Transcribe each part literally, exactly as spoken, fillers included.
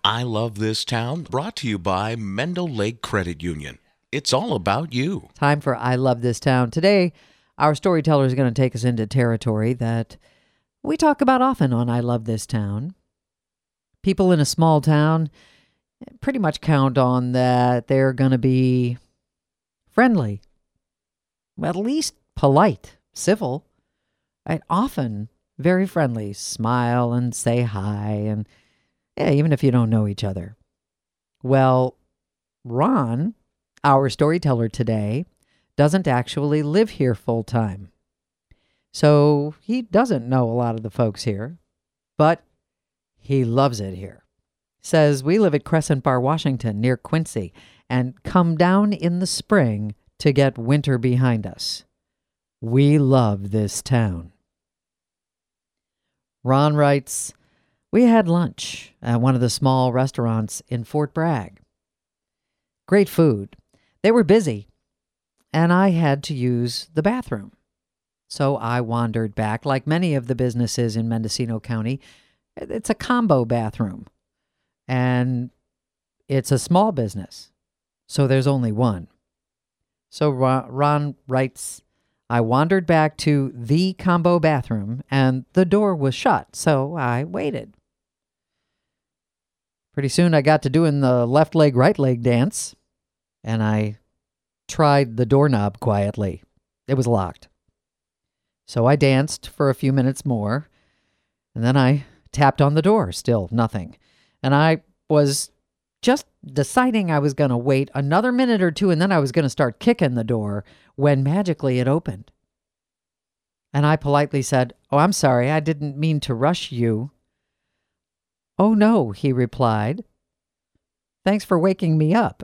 I Love This Town, brought to you by Mendel Lake Credit Union. It's all about you. Time for I Love This Town. Today, our storyteller is going to take us into territory that we talk about often on I Love This Town. People in a small town pretty much count on that they're going to be friendly, at least polite, civil, right? Often very friendly, smile and say hi, and yeah, even if you don't know each other. Well, Ron, our storyteller today, doesn't actually live here full time. So he doesn't know a lot of the folks here, but he loves it here. Says, we live at Crescent Bar, Washington, near Quincy, and come down in the spring to get winter behind us. We love this town. Ron writes, we had lunch at one of the small restaurants in Fort Bragg. Great food. They were busy, and I had to use the bathroom. So I wandered back, like many of the businesses in Mendocino County. It's a combo bathroom, and it's a small business, so there's only one. So Ron writes, I wandered back to the combo bathroom, and the door was shut, so I waited. Pretty soon I got to doing the left leg, right leg dance, and I tried the doorknob quietly. It was locked. So I danced for a few minutes more, and then I tapped on the door. Still nothing. And I was just deciding I was going to wait another minute or two, and then I was going to start kicking the door when magically it opened. And I politely said, oh, I'm sorry, I didn't mean to rush you. Oh, no, he replied. Thanks for waking me up.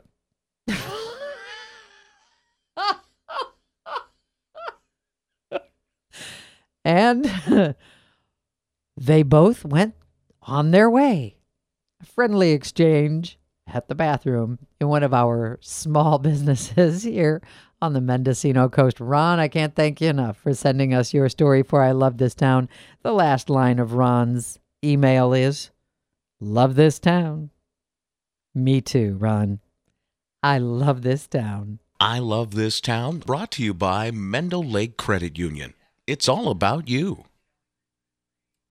And they both went on their way. A friendly exchange at the bathroom in one of our small businesses here on the Mendocino coast. Ron, I can't thank you enough for sending us your story for I Love This Town. The last line of Ron's email is, love this town. Me too, Ron. I love this town. I Love This Town, brought to you by Mendel Lake Credit Union. It's all about you.